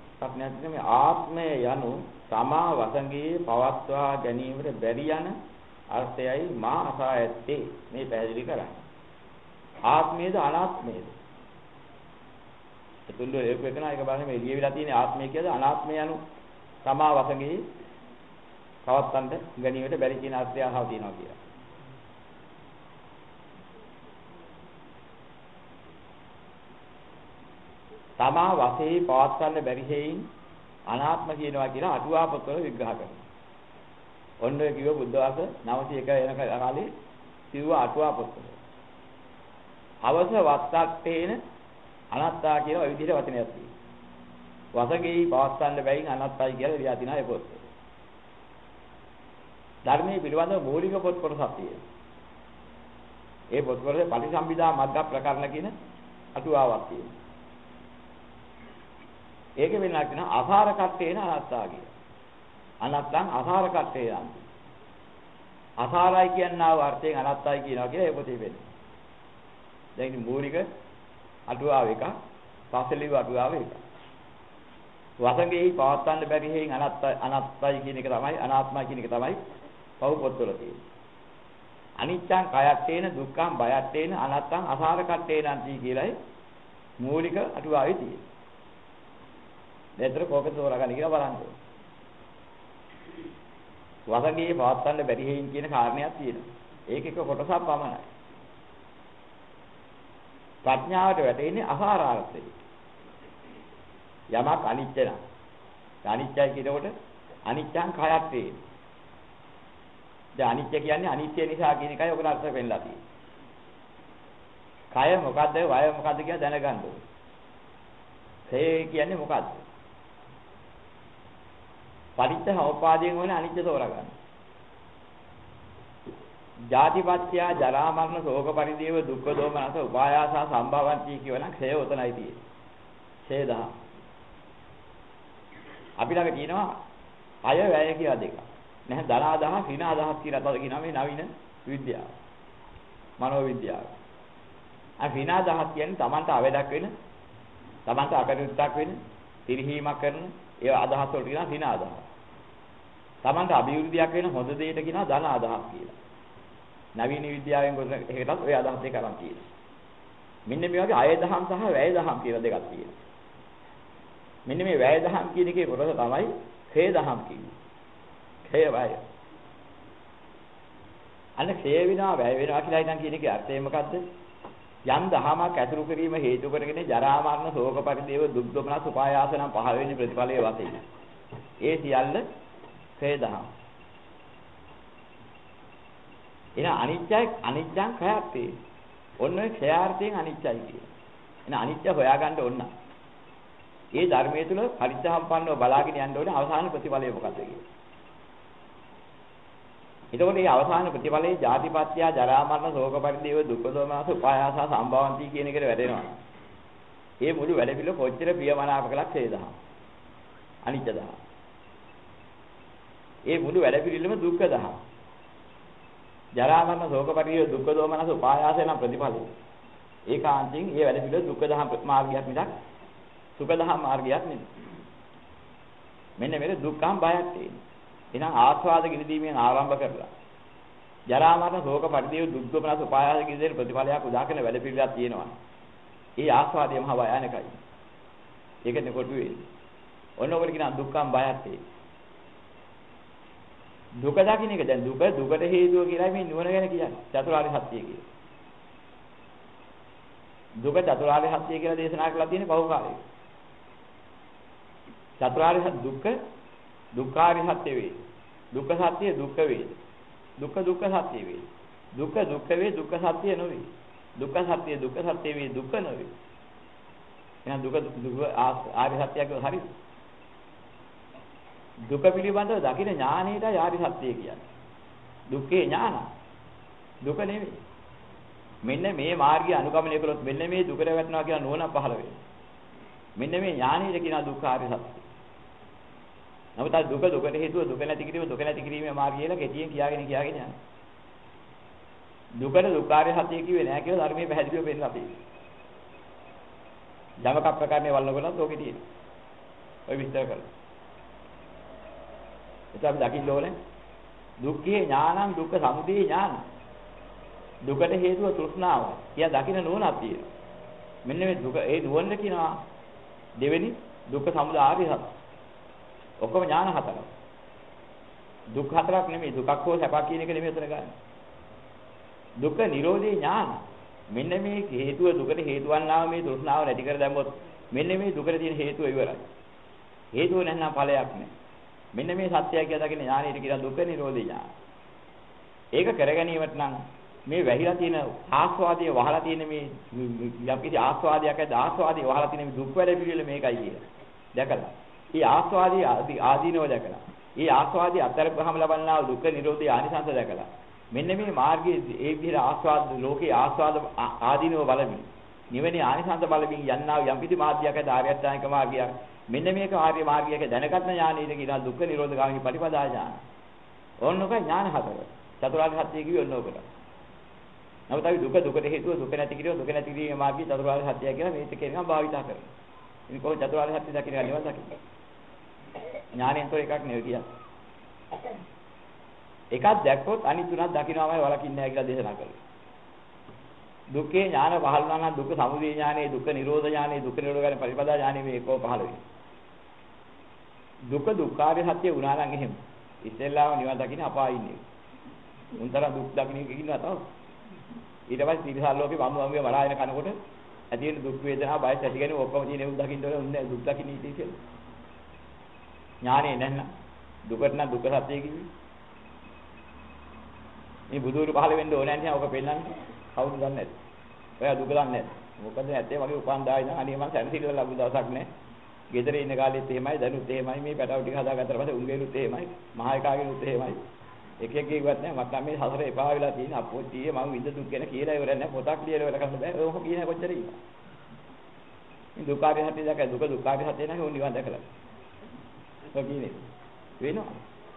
ප්‍රඥාව කියන්නේ මේ ආත්මය යනු තමා වසඟේ පවත්වා ගැනීමට බැරි යන අර්ථයයි මා අසා ඇත්තේ මේ පැහැදිලි කරන්නේ. ආත්මයේද අනාත්මයේද? එතුළු ඒක වෙන එක බලන්න මේ එළිය විලා තියෙන ආත්මය කියද අනාත්මය යනු තමා වසඟේ පවත්වන්න ගැනීමට බැරි කියන අර්ථය අහව තියෙනවා කියලා. තමා වශයෙන් පවත්වන්න බැරි හේයින් අනාත්ම කියනවා කියලා අටුවා පොතවල විග්‍රහ කරනවා. ඔන්න ඔය කිව්ව බුද්ධ වාස 901 වෙන කාලේ කිව්ව අටුවා පොතවල. අවස වත්තට්ටේන අනාත්තා කියලා ওই විදිහට වචනයක් තියෙනවා. වසඟේ පවත්වන්න බැරින් අනාත්තයි කියලා ලියා තිනා ඒ පොත. ධර්මයේ පිළිබඳව මූලික පොත් කොටසක් තියෙනවා. ඒ පොත් වල පටිසම්භිදා මග්ග ප්‍රකරණ කියන අටුවාවක් තියෙනවා. ඒක වෙනවා කියන ආහාර කට්ටේන අනාත්තා කිය. අනාත්තං ආහාර කට්ටේයන්. ආහාරයි කියනවා අර්ථයෙන් අනාත්තයි කියනවා කියලා ඒ පොතේ වෙන්නේ. දැන් ඉතින් මූලික අටුවාව එක, පස්සෙලිව අටුවාව එක. වසඟේ පවත්වන්න බැරි හේයින් අනාත්තයි කියන එක තමයි අනාත්මයි කියන එක තමයි පව් පොත්වල තියෙන්නේ. අනිච්චං කයත්තේන දුක්ඛං බයත්තේන අනාත්තං ආහාර කට්ටේනන්ති කියලායි මූලික අටුවාවේ තියෙන්නේ. දෙතර කෝකද තෝරාගන්න කියලා බලන්න. වසඟේ පවත්වන්න බැරි හේයින් කියන කාරණයක් තියෙනවා. ඒක එක කොටසක් පමණයි. ප්‍රඥාවට වැටෙන්නේ ආහාරාර්ථය. යමක් අනිත්‍ය නම්. අනිත්‍යයි කියනකොට අනිත්‍යං කයත් වේ. දැන් අනිත්‍ය කියන්නේ අනිත්‍ය නිසා කියන එකයි ඔකට අර්ථ වෙන්නලා තියෙන්නේ. කය මොකද්ද? වය මොකද්ද කියලා දැනගන්න ඕනේ. ඒ කියන්නේ මොකද්ද? පටිච්චසමුප්පාදයෙන් වෙන අනිත්‍ය තෝරගන්න. ජාතිපත්‍ය ජරා මරණ ශෝක පරිදේව දුක්ඛ දෝමනස උපායාස සම්භවಂತಿ කියවනම් ක්ෂය උතනයි තියෙන්නේ. ක්ෂය දහ. අපි ළඟ තියෙනවා අය වැය කියලා දෙක. නැහැ ධනාදහ හිනාදහ කියලා තව කියනවා මේ නවීන විද්‍යාව. මනෝ විද්‍යාව. හිනාදහ කියන්නේ Tamanට අවදක් වෙන, Tamanට අපරිත්තක් වෙන, තිරිහීමක් කරන ඒ අදහස් වලට කියනවා හිනාදහ. Tamanට අභිවෘද්ධියක් වෙන හොඳ දෙයකට කියනවා ධනාදහ කියලා. නවීන විද්‍යාවෙන් ඒකටත් ඔය අදහස් දෙක අරන් තියෙනවා. මෙන්න මේ වගේ අය දහම් සහ වැය දහම් කියලා දෙකක් තියෙනවා. මෙන්න මේ වැය දහම් කියන එකේ කොටස තමයි ක්ෂය දහම් කියන්නේ. ක්ෂය වැය. අන්න ක්ෂය වෙනවා වැය වෙනවා කියලා ඉතින් කියන එකේ අර්ථය මොකද්ද? යම් දහමක් ඇසුරු කිරීම හේතු කරගෙන ජරා මරණ ශෝක පරිදේව දුක් දොමනස් උපායාස නම් පහළ වෙන ප්‍රතිඵලයේ වශයෙන්. ඒ සියල්ල ක්ෂය දහම්. එන අනිත්‍යං කයත්තේ. ඔන්න ඔය ක්ෂයාර්ථයෙන් අනිත්‍යයි කියන. එන අනිත්‍ය හොයාගන්න ඕන. ඒ ධර්මයේ තුල පරිත්‍යාගම්පන්නව බලාගෙන යන්න ඕනේ අවසාන ප්‍රතිඵලය මොකක්ද කියලා. එතකොට මේ අවසාන ප්‍රතිඵලයේ ජාතිපත්‍ය ජරා මරණ ශෝක පරිදේව දුක්ඛ දෝමනස උපායාස සම්භවಂತಿ කියන එකට වැටෙනවා. ඒ මුළු වැඩ පිළිවෙල කොච්චර ප්‍රියමනාප කළක් ඡේදහ. අනිත්‍ය දහ. ඒ මුළු වැඩ පිළිවෙලම දුක්ඛ දහ. ජරා මරණ ශෝක පරිදේව දුක්ඛ දෝමනස උපායාස නම් ප්‍රතිඵලය. ඒකාන්තයෙන් මේ වැඩ පිළිවෙල දුක්ඛ දහ මාර්ගයක් මිසක් සුඛ දහ මාර්ගයක් නෙමෙයි. මෙන්න මේක දුක්ඛම් බයක් තියෙනවා. එහෙනම් ආස්වාද ගිනිදීමෙන් ආරම්භ කරලා ජරා මරණ ශෝක පරිදේව දුක් දොමනස උපායාස කිසිදේ ප්‍රතිඵලයක් උදා කරන වැඩ පිළිවෙලක් තියෙනවා. ඒ ආස්වාදය මහ භයානකයි. ඒකනේ කොටු වෙන්නේ. ඔන්න ඔකට කියන දුක්ඛම් බයක් තියෙනවා. දුක දකින්න එක දැන් දුකට හේතුව කියලා මේ නුවණ ගැන කියන්නේ. චතුරාර්ය සත්‍ය කියලා. දුක චතුරාර්ය සත්‍ය කියලා දේශනා කරලා තියෙන්නේ බහු කාලයක. චතුරාර්ය දුක්ඛ දුක්ඛාරිය සත්‍ය වේ. දුක්ඛ සත්‍ය දුක්ඛ වේ. දුක්ඛ සත්‍ය වේ. දුක්ඛ වේ දුක්ඛ සත්‍ය නොවේ. දුක්ඛ සත්‍ය වේ දුක්ඛ නොවේ. එහෙනම් දුක ආර්ය සත්‍ය කියව හරිද? දුක පිළිබඳව දකින ඥානයට ආර්ය සත්‍ය කියන්නේ. දුක්ඛේ ඥාන. දුක නෙවෙයි. මෙන්න මේ මාර්ගය අනුගමනය කළොත් මෙන්න මේ දුකට වැටෙනවා කියන නුවණ පහළ වෙනවා. මෙන්න මේ ඥානීය කියන දුක්ඛාරිය සත්‍ය. නමුත් අර දුකට හේතුව දුක නැති කිරීමේ මාර්ගය කියලා කෙටියෙන් කියාගෙන යනවා. දුකට දුක්ඛාරිය සත්‍ය කිව්වේ නෑ කියලා ධර්මයේ පැහැදිලිව පෙන්නලා තියෙනවා. යමක ප්‍රකාරනේ වල්නකොලත් ඕකේ තියෙනවා. ඔය විස්තර කරලා. ඒක අපි දකින්න ඕනේ. දුක්ඛේ ඥානං දුක්ඛ සමුදය ඥාන. දුකට හේතුව තෘෂ්ණාව. කියා දකින්න නුවණක් තියෙනවා. මෙන්න මේ දුක ඒ නුවණ කියනවා දෙවෙනි දුක්ඛ සමුදය ආර්ය සත්‍ය. ඔක්කොම ඥාන හතරක්. දුක් හතරක් නෙමෙයි දුකක් හෝ සැපක් කියන එක නෙමෙයි උතන ගන්න. දුක්ඛ නිරෝධේ ඥාන. මෙන්න මේ හේතුව දුකට හේතු වන්නා මේ තෘෂ්ණාව නැති කර දැම්මොත් මෙන්න මේ දුකට තියෙන හේතුව ඉවරයි. හේතුව නැත්නම් ඵලයක් නැහැ. මෙන්න මේ සත්‍යය කියලා දකින්න ඥානෙට කියන දුක්ඛ නිරෝධේ ඥාන. ඒක කර ගැනීමට නම් මේ වැහිලා තියෙන ආස්වාදයේ වහලා තියෙන මේ යම්කිසි ආස්වාදයක් ඇද්ද ආස්වාදයේ වහලා තියෙන මේ දුක් වැඩ පිළිවෙල මේකයි කියලා. දැකලා. මේ ආස්වාදයේ ආදීනව දැකලා. මේ ආස්වාදයේ අත්තරපහම ලබන්නා වූ දුක්ඛ නිරෝධය ආනිසංස දැකලා. මෙන්න මේ මාර්ගයේ ඒ විදිහට ආස්වාද ලෝකේ ආස්වාද ආදීනව බලමින් නිවෙනේ ආනිසංස බලමින් යන්නා වූ යම්කිසි මාර්ගයක් ඇද්ද ආර්ය අෂ්ටාංගික මාර්ගයක්. මෙන්න මේක ආර්ය මාර්ගයක දැනගත් ඥානෙට කියනවා දුක්ඛ නිරෝධ ගාමී පටිපදා ඥාන. ඕනෝක ඥාන හතර. චතුරාර්ය සත්‍ය කිව්වේ ඕනෝකට. නමුත් අපි දුකට හේතුව දුක නැති කිරීම දුක නැති කිරීමේ මාර්ගය චතුරාර්ය සත්‍යය කියලා මේක කියනවා භාවිතා කරනවා. ඉතින් කොහොමද චතුරාර්ය සත්‍ය දකින්න නිවන් දකින්න? ඥාණයෙන් තෝ එකක් නෙවෙයි කියන්නේ. එකක් දැක්කොත් අනිත් තුනක් දකින්නමයි වලකින්නේ නැහැ කියලා දේශනා කළා. දුක්ඛේ ඥාන පහළ වුණා නම් දුක්ඛ සමුදය ඥානෙ දුක්ඛ නිරෝධ ඥානෙ දුක්ඛ නිරෝධ ගැන පරිපදා ඥානෙ මේ එකෝ පහළ වෙනවා. දුක දුක්ඛාරිය සත්‍ය වුණා නම් එහෙම. ඉස්සෙල්ලාම නිවන් දකින්න අපායි ඉන්නේ. උන්තර දුක් දකින්න එක ඉන්නවා තව. ඊට පස්සේ තිරසල් ලෝකේ වම්මුගේ මරාගෙන කනකොට ඇති වෙන දුක් වේදනා බය ඇති ගැනීම ඔක්කොම තියෙන උන් දකින්න ඕනේ උන්නේ දුක් දකින්න ඉතින් කියලා. ඥානෙ නැත්නම් දුකට නම් දුක්ඛ සත්‍ය කිව්වේ. මේ බුදුරු පහළ වෙන්න ඕනේ නැහැ ඔක පෙන්නන්නේ. කවුද දන්නේ නැද්ද? ඔයා දුක දන්නේ නැද්ද? මොකද නැත්තේ මගේ උපන්දායි නම් අනේ මම සැනසෙල්ල ලැබු දවසක් නැහැ. ගෙදර ඉන්න කාලෙත් එහෙමයි දැනුත් එහෙමයි මේ පැටව ටික හදාගත්තට පස්සේ උන්ගේලුත් එහෙමයි මහා එකාගේලුත් එහෙමයි. එක එක කිව්වත් නැහැ මට නම් මේ හතර එපා වෙලා තියෙන අපෝච්චියේ මම විඳ දුක් ගැන කියලා ඉවර නැහැ පොතක් ලියලා ඉවර කරන්න බෑ. ඕක කියන කොච්චර ඉන්න. මේ දුකාගේ හැටි දැක දුක දුකාගේ හැටි නැහැ ඕන නිවන් දැකලා. ඔය කියන්නේ වෙනවා.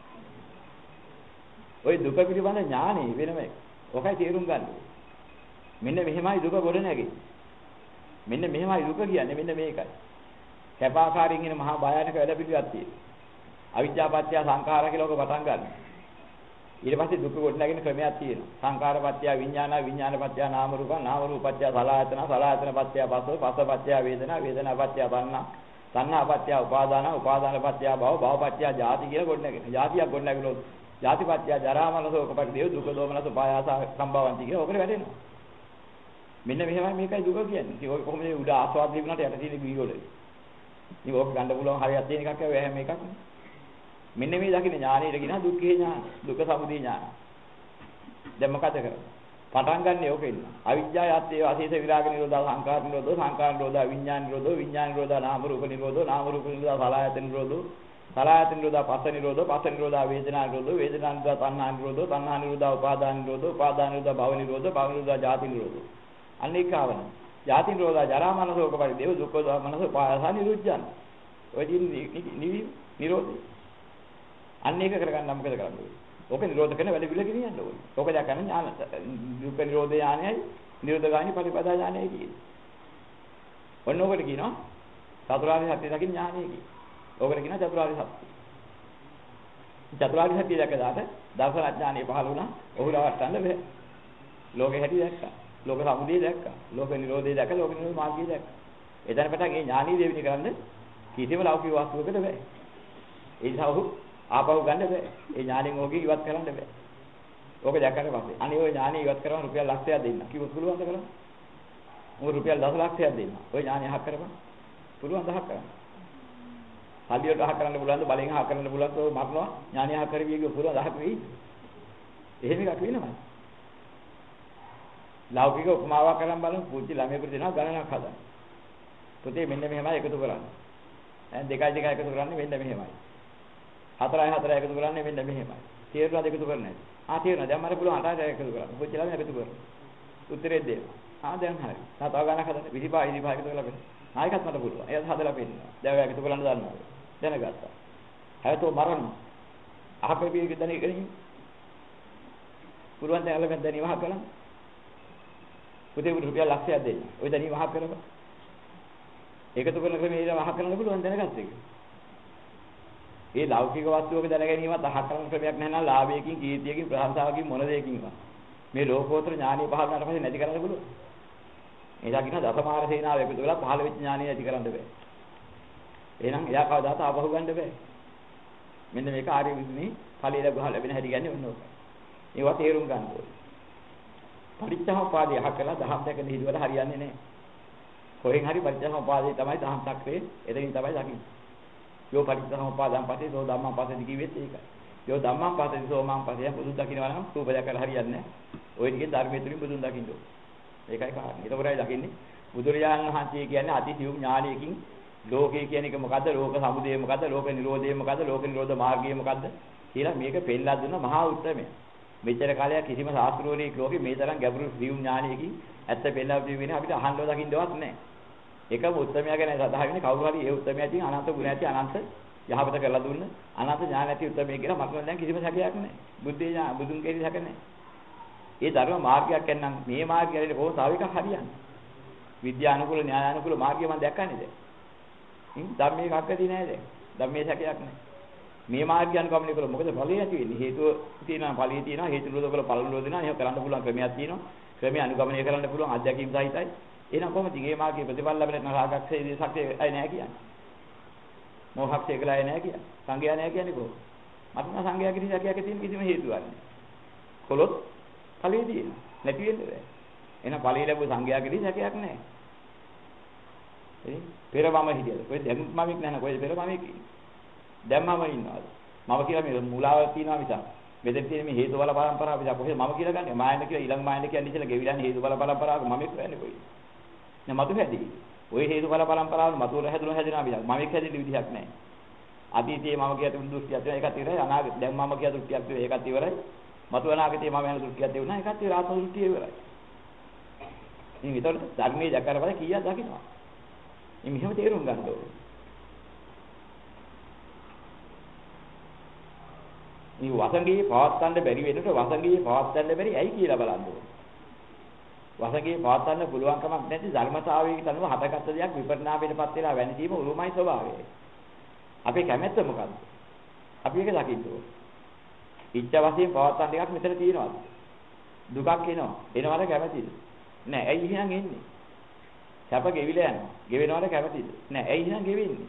ඔය දුක පිළිබඳ ඥානෙ වෙනම එක. ඔකයි තේරුම් ගන්න ඕනේ. මෙන්න මෙහෙමයි දුක ගොඩ නැගෙන්නේ. මෙන්න මෙහෙමයි දුක කියන්නේ මෙන්න මේකයි. කැපාකාරයෙන් එන මහා භයානක වැඩ පිළිවෙලක් තියෙනවා. අවිජ්ජාපත්‍ය සංඛාර කියලා ඔක පටන් ගන්න. ඊට පස්සේ දුක ගොඩ නැගෙන ක්‍රමයක් තියෙනවා. සංඛාරපත්‍ය විඥාන විඥානපත්‍ය නාම රූප නාම රූපපත්‍ය සලආයතන සලආයතනපත්‍ය පස්සෝ පස්සපත්‍ය වේදනා වේදනාපත්‍ය තණ්හා තණ්හාපත්‍ය උපාදාන උපාදානපත්‍ය භව භවපත්‍ය ජාති කියලා ගොඩ නැගෙන. ජාතියක් ගොඩ නැගලොත් ජාතිපත්‍ය ජරා මරණ ශෝක පරිදේව දුක දෝමනස උපායාස සම්භවಂತಿ කියලා ඔකට වැටෙනවා. මෙන්න මෙහෙමයි මේකයි දුක කියන්නේ. ඉතින් ඔය කොහොමද උඩ ආස්වාද දීපුණාට යට තියෙන බීවල. ඉතින් ඕක ගන්න පුළුවන් හරියක් තියෙන එකක් ඇවිල්ලා හැම එකක්. මෙන්න මේ දකින්න ඥානෙට කියන දුක්ඛේ ඥාන, දුක්ඛ සමුදය ඥාන. දැන් මොකද කරන්නේ? පටන් ගන්න ඕකෙන්න. අවිජ්ජායත්තේ අසීත විරාග නිරෝධා සංඛාර නිරෝධෝ සංඛාර නිරෝධා විඥාන නිරෝධෝ විඥාන නිරෝධා නාම රූප නිරෝධෝ නාම රූප නිරෝධා සලආයතන නිරෝධෝ සලආයතන නිරෝධා පස්ස නිරෝධෝ පස්ස නිරෝධා වේදනා නිරෝධෝ වේදනා නිරෝධා තණ්හා නිරෝධෝ තණ්හා නිරෝධා උපාදාන නිරෝධෝ උපාදාන නිරෝධා භව නිරෝධෝ භව නිරෝධා ජාති නිරෝධෝ අනේකාවන ජාති නිරෝධා ජරා මරණ ශෝක පරිදේව දුක්ඛ දෝමනස උපායාස නිරුද්ධං ඔය නිවි නිරෝධය අන්න ඒක කරගන්න මොකද කරන්නේ? ඕක නිරෝධ කරන වැඩ පිළිවෙල ගෙනියන්න ඕනේ. ඕක දැක්කම ඥාන දුක්ඛ නිරෝධ ඥානයයි නිරෝධ ගාමී පටිපදා ඥානයයි කියන්නේ. ඔන්න ඕකට කියනවා චතුරාර්ය සත්‍ය දකින්න ඥානය කියන්නේ. ඕකට කියනවා චතුරාර්ය සත්‍ය. චතුරාර්ය සත්‍ය දැකලාට දර්ශන ඥානය පහළ වුණා. ඔහු රවට්ටන්න බෑ. ලෝකේ හැටි දැක්කා. ලෝක සමුදය දැක්කා. ලෝක නිරෝධය දැක්කා. ලෝක නිරෝධ මාර්ගය දැක්කා. එතන පටන් මේ ඥානීය දෙවිනි කරන්න කිසිම ලෞකික වස්තුවකට බෑ. ඒ නිසා ඔහු ආපහු ගන්න බෑ. ඒ ඥාණයෙන් ඕකේ ඉවත් කරන්න බෑ. ඕක දැක්කට පස්සේ අනේ ওই ඥාණය ඉවත් කරවන්න රුපියල් ලක්ෂයක් දෙන්න. කිව්වොත් පුළුවන්ද කරන්න? උඹ රුපියල් 10 ලක්ෂයක් දෙන්න. ওই ඥාණය අහක් කරපන්. පුළුවන් 10ක් කරන්න. සල්ලියට අහක් කරන්න පුළුවන්ද? බලෙන් අහක් කරන්න පුළුවන්ද? ඔය මරනවා ඥාණය අහක් කරවිය කිව්ව පුළුවන් 10ක් වෙයි. එහෙම එකක් වෙනවද? ලෞකික උපමාවක් කරන් බලමු. පුංචි ළමයෙකුට දෙනවා ගණනක් හදන්න. පුතේ මෙන්න මෙහෙමයි එකතු කරන්න. දැන් 2 2 එකතු කරන්නේ මෙන්න මෙහෙමයි. 4 4 එකතු කරන්නේ මෙන්න මෙහෙමයි. තේරුණාද එකතු කරන්නේ? තේරුණා. දැන් මට පුළුවන් 8 8 එකතු කරන්න. පුංචි ළමයා එකතු කරනවා. උත්තරේ දෙන්න. දැන් හරි. තව ගණනක් හදන්න. 25 එකතු කරලා බලන්න. ආයෙත් මට පුළුවන්. එයාත් හදලා පෙන්නනවා. දැන් ඔයා එකතු කරන්න දන්නවා. දැනගත්තා. හැබැයි මරන්න. අහපේ පියක දැන ඉගෙන පුළුවන් දැන් අලෙන් දැනීම අහ කරන්න. පුතේ රුපියල් ලක්ෂයක් දෙන්න. ඔය දැනීම අහ කරපන්. එකතු කරන ක්‍රමයේ ඉතින් අහ කරන්න පුළුවන් දැනගත්ත එක. ඒ ලෞකික වස්තුවක දැන ගැනීමත් අහක් කරන ක්‍රමයක් නැහැ නේද? ලාභයකින්, කීර්තියකින්, ප්‍රශංසාවකින් මොන දෙයකින්වත්. මේ ලෝකෝත්තර ඥානිය පහළ වුණාට පස්සේ නැති කරන්න පුළුවන්. ඒ දකින්න දසමාර සේනාව එකතු වෙලා පහළ වෙච්ච ඥානිය නැති කරන්න බෑ. එහෙනම් එයා කවදාත් ආපහු ගන්න බෑ. මෙන්න මේක ආර්ය විද්‍යාවේ ඵලයේ ලැබෙන හැටි කියන්නේ ඔන්න ඕක. ඒවා තේරුම් ගන්න ඕනේ. පටිච්චසමුප්පාදය අහ කළා දහම් දැකන හිදුවට හරියන්නේ නැහැ. කොහෙන් හරි පටිච්චසමුප්පාදේ තමයි දහම් චක්‍රේ එතනින් තමයි දකින්නේ. යෝ පටිච්චසමුප්පාදම් පස්සේ සෝ ධම්මං පස්සේ කිව්වෙත් ඒකයි. යෝ ධම්මං පස්සේ සෝ මං පස්සේ බුදුන් දකින්නවා නම් රූප දැකලා හරියන්නේ නැහැ. ওই ටිකේ ධර්මයේ තුලින් බුදුන් දකින්න ඕනේ. ඒකයි කාරණේ. ඒකෝරයි දකින්නේ බුදුරජාණන් වහන්සේ කියන්නේ අති සියුම් ඥානයකින් ලෝකය කියන එක මොකද්ද? ලෝක සමුදය මොකද්ද? ලෝක නිරෝධය මොකද්ද? ලෝක නිරෝධ මාර්ගය මොකද්ද? කියලා මේක පෙන්නලා දුන්න මහා උත්තරමය. මෙච්චර කාලයක් කිසිම ශාස්ත්‍රෝණික ලෝකෙ මේ තරම් ගැඹුරු සියුම් ඥානයකින් ඇත්ත පෙන්නලා දෙන්නේ අපිට අහන්නව දකින්නවත් නැහැ. එකම උත්තරමයා ගැන සඳහන් වෙන්නේ කවුරු හරි ඒ උත්තරමයා තියෙන අනන්ත ගුණ ඇති අනන්ත යහපත කරලා දුන්න අනන්ත ඥාන ඇති උත්තරමයා කියලා මට දැන් කිසිම සැකයක් නැහැ. බුද්ධේ ඥාන බුදුන් කෙරෙහි සැක නැහැ. ඒ ධර්ම මාර්ගයක් එන්නම් මේ මාර්ගය හරියට කොහොමද තව එකක් හරියන්නේ? විද්‍යා අනුකූල න්‍යාය අනුකූල මාර්ගය මම දැක්කන්නේ දැන්. ධර්මයේ කක්කදී නැහැ දැන්. ධර්මයේ සැකයක් නැහැ. මේ මාර්ගය අනුගමනය කළොත් මොකද ඵලය ඇති වෙන්නේ? හේතුව තියෙනවා ඵලයේ තියෙනවා හේතු නිරෝධ කළ ඵල නිරෝධ වෙනවා. එහෙම කරන්න පුළුවන් ක්‍රමයක් තියෙනවා. ක්‍රමය අනුගමනය කරන්න පුළුවන් අධ්‍යක්ීම් සහිතයි. එහෙනම් කොහොමද මේ මාර්ගයේ ප්‍රතිඵල ලැබෙන රාගක්ෂේ දේශක්ෂේ අය නැහැ කියන්නේ? මොහක්ෂේ කියලා අය නැහැ කියන්නේ. සංගය නැහැ කියන්නේ කොහොමද? මට නම් සංගය කිසි සැකයක් තියෙන කිසිම හේතුවක් නැහැ. කොලොත් ඵලයේ තියෙනවා. නැති වෙන්නේ නැහැ. එහෙනම් ඵලයේ ලැබු සංගය කිසි සැකයක් නැහැ. පෙර මම හිටියද? කොහෙද දැන් මමෙක් නැහැ කොහෙද පෙර මමෙක් ඉන්නේ? දැන් මම ඉන්නවාද? මම කියලා මේ මූලාව තියනවා මිසක්. මෙතන තියෙන මේ හේතු බල පරම්පරාව මිසක් කොහෙද මම කියලා ගන්නේ? මායන කියලා ඊළඟ මායන කියන්නේ ඉතල ගෙවිලානේ හේතු බල පරම්පරාවක මමෙක් වෙන්නේ කොහෙද? නෑ මතු හැදී. ওই හේතු බල පරම්පරාවල මතුවල හැදෙනවා මිසක් මමෙක් හැදෙන්න විදිහක් නැහැ. අතීතයේ මම කිය තුන් දෘෂ්ටියක් තියෙනවා ඒකත් ඉවරයි. අනාගතේ දැන් මම කිය දෘෂ්ටියක් තියෙනවා ඒකත් ඉවරයි. මතු අනාගතේ මම යන දෘෂ්ටියක් තියෙනවා ඒකත් ඉවරයි. ආත්ම දෘෂ්ටිය ඉවරයි. ඉතින් ඒතකොට ධර්මයේ දැක්කරපස්සේ කීයක් දකින්නවා. මේ මෙහෙම තේරුම් ගන්න ඕනේ. මේ වසඟේ පවත්වන්න බැරි වෙනකොට වසඟේ පවත්වන්න බැරි ඇයි කියලා බලන්න ඕනේ. වසඟේ පවත්වන්න පුළුවන් කමක් නැති ධර්මතාවයකට අනුව හටගත්ත දෙයක් විපරිණාමයටපත් වෙලා වැනිදීම උරුමයි ස්වභාවය. අපේ කැමැත්ත මොකද්ද? අපි ඒක දකින්න ඕනේ. ඉච්ඡා වශයෙන් පවත්වන්න එකක් මෙතන තියෙනවාද? දුකක් එනවා. එනවද කැමැතිද? නෑ. ඇයි එහෙනම් එන්නේ? සැප ගෙවිලා යනවා. ගෙවෙනවද කැමැතිද? නෑ. ඇයි එහෙනම් ගෙවෙන්නේ?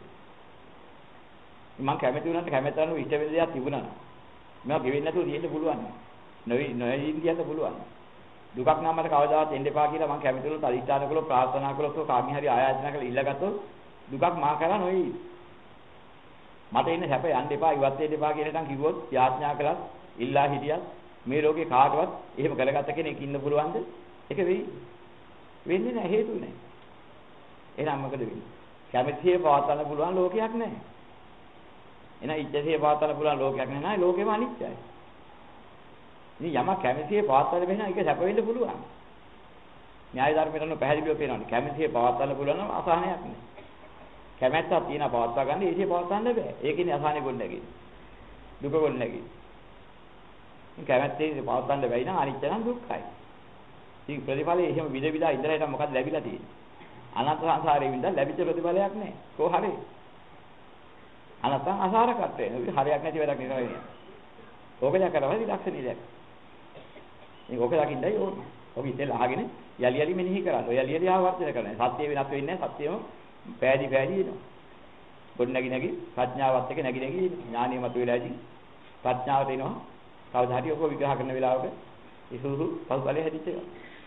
මම කැමැති වුණාට කැමැත්ත අනුව ඉෂ්ට වෙන දේක් තිබුණා නේද? මේවා ගෙවෙන්නේ නැතුව තියෙන්න පුළුවන්. නොයි කියන්න පුළුවන්. දුකක් නම් මට කවදාවත් එන්න එපා කියලා මම කැමති වුණොත් අදිස්ථාන කළොත් ප්‍රාර්ථනා කළොත් කාගෙන් හරි ආයාචනා කරලා ඉල්ලගත්තොත් දුකක් මා කරා නොයි. මට එන්න හැප යන්න එපා ඉවත් වෙන්න එපා කියන එකෙන් කිව්වොත් යාඥා කළත් ඉල්ලා හිටියත් මේ ලෝකේ කාටවත් එහෙම කරගත්ත කෙනෙක් ඉන්න පුළුවන්ද? ඒක වෙයි. වෙන්නේ නැහැ හේතු නැහැ. එහෙනම් මොකද වෙන්නේ? කැමැතිේ පවත්වන්න පුළුවන් ලෝකයක් නැහැ. එහෙනම් ඉච්ඡාසිය පවත්වන්න පුළුවන් ලෝකයක් නැහැ. ලෝකෙම අනිත්‍යයි. ඉතින් යම කැමැතිේ පවත්වන්න බැහැ නම් ඒක සැප වෙන්න පුළුවන්. න්‍යාය ධර්මයට අනුව පැහැදිලිව පේනවානේ. කැමැතිේ පවත්වන්න පුළුවන් නම් අසහනයක් නැහැ. කැමැත්තක් තියෙනවා පවත්වා ගන්න ඒකේ පවත්වන්න බෑ. ඒකනේ අසහනේ ගොඩ නැගෙන්නේ. දුක ගොඩ නැගෙන්නේ. ඉතින් කැමැත්තේ පවත්වන්න බැයි නම් අනිත්‍ය නම් දුක්ඛයි. ඉතින් ප්‍රතිඵලයේ එහෙම විද විදා ඉඳලා හිටන් මොකද ලැබිලා තියෙන්නේ? අනන්ත සංසාරයේ වින්දා ලැබිච්ච ප්‍රතිඵලයක් නැහැ. කො හරි. අනත්තං අසාරකත්වය. හරියක් නැති වැඩක් නෙවෙයි. ඕක දැකලා විලක්ෂණී දැක්. මේක ඕක දකින්නයි ඕනේ. ඔක ඉතින් අහගෙන යලි යලි මෙනෙහි කරන්න. ඔය යලි යලි ආවර්තන කරන්න. සත්‍ය වෙනස් වෙන්නේ නැහැ. සත්‍යම පෑදි එනවා. ගොඩ නැගි ප්‍රඥාවත් එක්ක නැගි ඥානිය මත වෙලාදී ප්‍රඥාවට එනවා. කවදා හරි ඔක විග්‍රහ කරන වෙලාවක ඉසුසු පසුබලේ හැදිච්ච එක.